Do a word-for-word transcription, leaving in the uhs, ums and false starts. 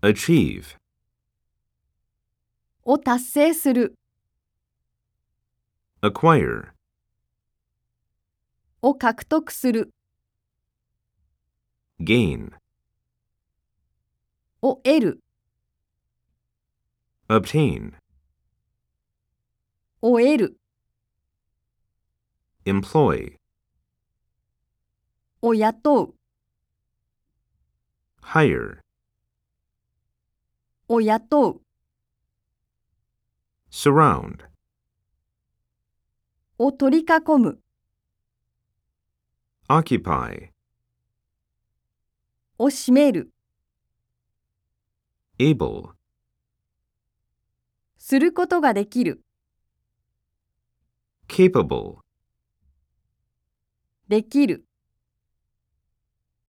achieve, を達成する、 acquire, を獲得する、 gain, を得る、 obtain, を得る、 employ, を雇う、 hire, を雇う、 surround, を取り囲む、 occupy, を占める、 able, することができる、 capable, できる。